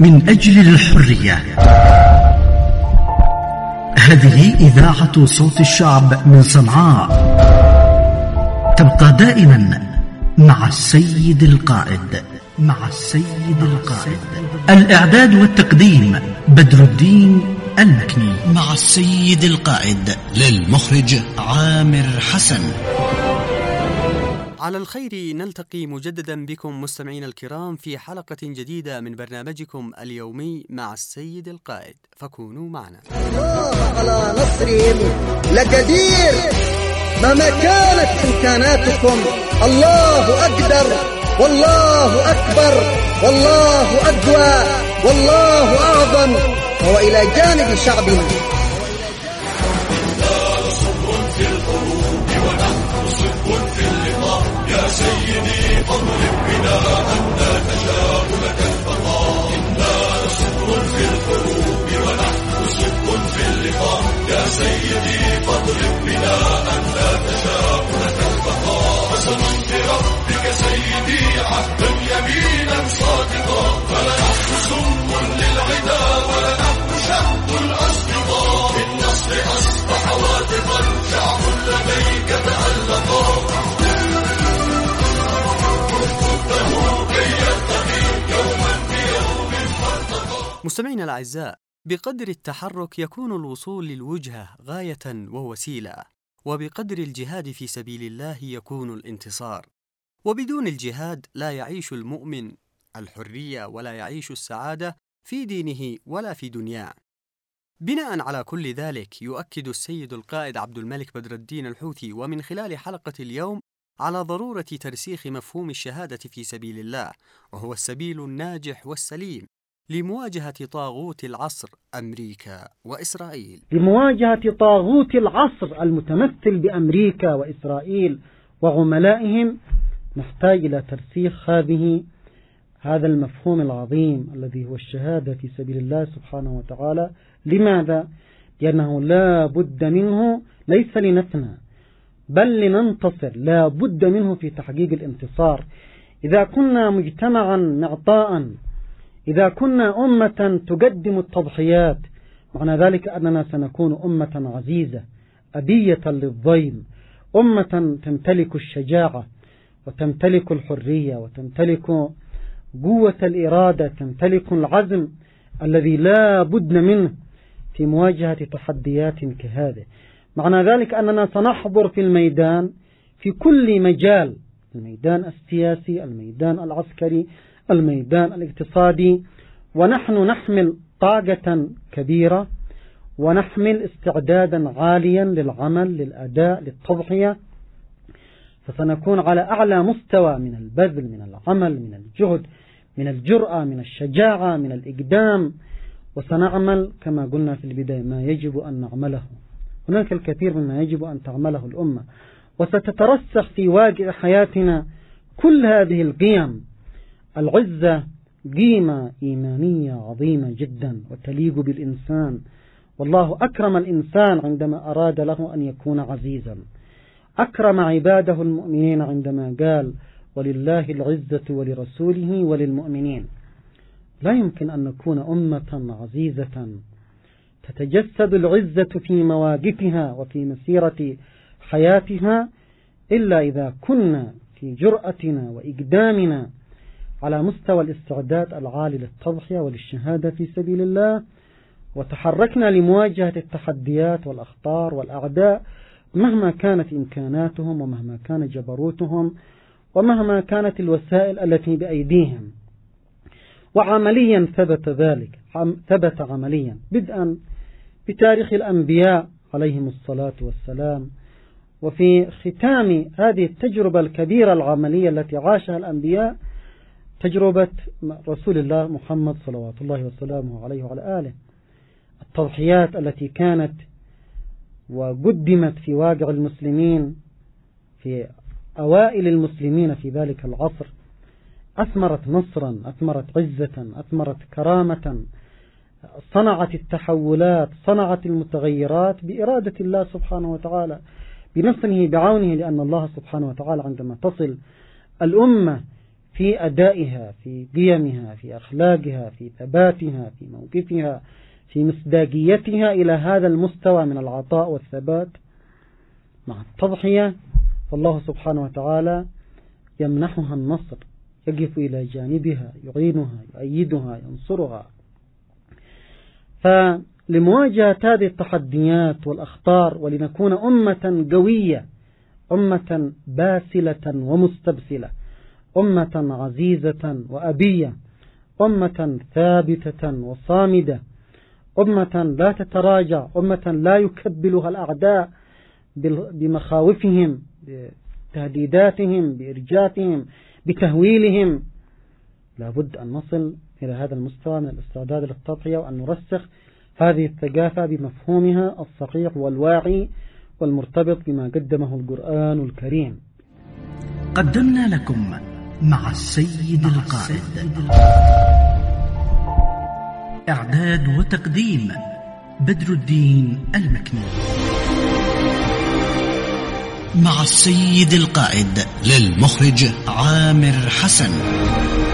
من أجل الحرية. هذه إذاعة صوت الشعب من صنعاء، تبقى دائما مع السيد القائد. الإعداد والتقديم بدر الدين المكني، مع السيد القائد للمخرج عامر حسن. على الخير نلتقي مجددا بكم مستمعين الكرام في حلقة جديدة من برنامجكم اليومي مع السيد القائد، فكونوا معنا. الله على نصرهم لقدير، مهما كانت إمكاناتكم الله أقدر والله أكبر والله أقوى والله أعظم، وهو إلى جانب شعبنا. في الحروب ونحن صدق في اللقاء، يا سيدي فاضرب بنا أن لا نشاء لك البقاء. إنا صدق في الحروب ونحن صدق في اللقاء، يا سيدي فاضرب بنا أن لا نشاء لك البقاء. قسما بربك سيدي عهدا يمينا صادقا، فلنحن سم للعدا ولنحن شهد الأصدقاء. بالنصر أصبح واثقا شعب لديك تألقا، مستمعينا الأعزاء، بقدر التحرك يكون الوصول للوجهة غاية ووسيلة، وبقدر الجهاد في سبيل الله يكون الانتصار. وبدون الجهاد لا يعيش المؤمن الحرية ولا يعيش السعادة في دينه ولا في دنياه. بناء على كل ذلك يؤكد السيد القائد عبد الملك بدر الدين الحوثي ومن خلال حلقة اليوم على ضرورة ترسيخ مفهوم الشهادة في سبيل الله، وهو السبيل الناجح والسليم لمواجهة طاغوت العصر أمريكا وإسرائيل. لمواجهة طاغوت العصر المتمثل بأمريكا وإسرائيل وعملائهم نحتاج إلى ترسيخ هذا المفهوم العظيم الذي هو الشهادة في سبيل الله سبحانه وتعالى. لماذا؟ لأنه لا بد منه، ليس لنفنى بل لننتصر، لا بد منه في تحقيق الانتصار. إذا كنا مجتمعا معطاء، إذا كنا أمة تقدم التضحيات، معنى ذلك أننا سنكون أمة عزيزة أبية للضيم، أمة تمتلك الشجاعة وتمتلك الحرية وتمتلك قوة الإرادة، تمتلك العزم الذي لا بد منه في مواجهة تحديات كهذه. معنى ذلك أننا سنحضر في الميدان في كل مجال، الميدان السياسي، الميدان العسكري، الميدان الاقتصادي، ونحن نحمل طاقة كبيرة ونحمل استعدادا عاليا للعمل، للأداء، للتضحية. فسنكون على أعلى مستوى من البذل، من العمل، من الجهد، من الجرأة، من الشجاعة، من الإقدام، وسنعمل كما قلنا في البداية ما يجب أن نعمله. هناك الكثير مما يجب أن تعمله الأمة، وستترسخ في واقع حياتنا كل هذه القيم. العزة قيمة إيمانية عظيمة جدا وتليق بالإنسان، والله أكرم الإنسان عندما أراد له أن يكون عزيزا، أكرم عباده المؤمنين عندما قال ولله العزة ولرسوله وللمؤمنين. لا يمكن أن نكون أمة عزيزة تتجسد العزة في مواقفها وفي مسيرة حياتها إلا إذا كنا في جرأتنا وإقدامنا على مستوى الاستعداد العالي للتضحية وللشهادة في سبيل الله، وتحركنا لمواجهة التحديات والأخطار والأعداء مهما كانت إمكاناتهم ومهما كان جبروتهم ومهما كانت الوسائل التي بأيديهم. وعمليا ثبت ذلك، ثبت عمليا بدءا بتاريخ الأنبياء عليهم الصلاة والسلام، وفي ختام هذه التجربة الكبيرة العملية التي عاشها الأنبياء تجربة رسول الله محمد صلوات الله وسلامه عليه وعلى آله. التضحيات التي كانت وقدمت في واقع المسلمين في أوائل المسلمين في ذلك العصر أثمرت نصرا، أثمرت عزة، أثمرت كرامة، صنعت التحولات، صنعت المتغيرات بإرادة الله سبحانه وتعالى، بنصره بعونه، لأن الله سبحانه وتعالى عندما تصل الأمة في في أدائها، في قيمها، في أخلاقها، في ثباتها، في موقفها، في مصداقيتها إلى هذا المستوى من العطاء والثبات مع التضحية، فالله سبحانه وتعالى يمنحها النصر، يقف إلى جانبها، يعينها، يؤيدها، ينصرها. فلمواجهة هذه التحديات والأخطار، ولنكون أمة قوية، أمة باسلة ومستبسلة، أمة عزيزة وأبية، أمة ثابتة وصامدة، أمة لا تتراجع، أمة لا يكبلها الأعداء بمخاوفهم، بتهديداتهم، بإرجافهم، بتهويلهم. لابد أن نصل إلى هذا المستوى من الاستعداد للتضحية، وأن نرسخ هذه الثقافة بمفهومها الصحيح والواعي والمرتبط بما قدمه القرآن الكريم. قدمنا لكم مع السيد القائد. إعداد وتقديم بدر الدين المكنون. مع السيد القائد، للمخرج عامر حسن.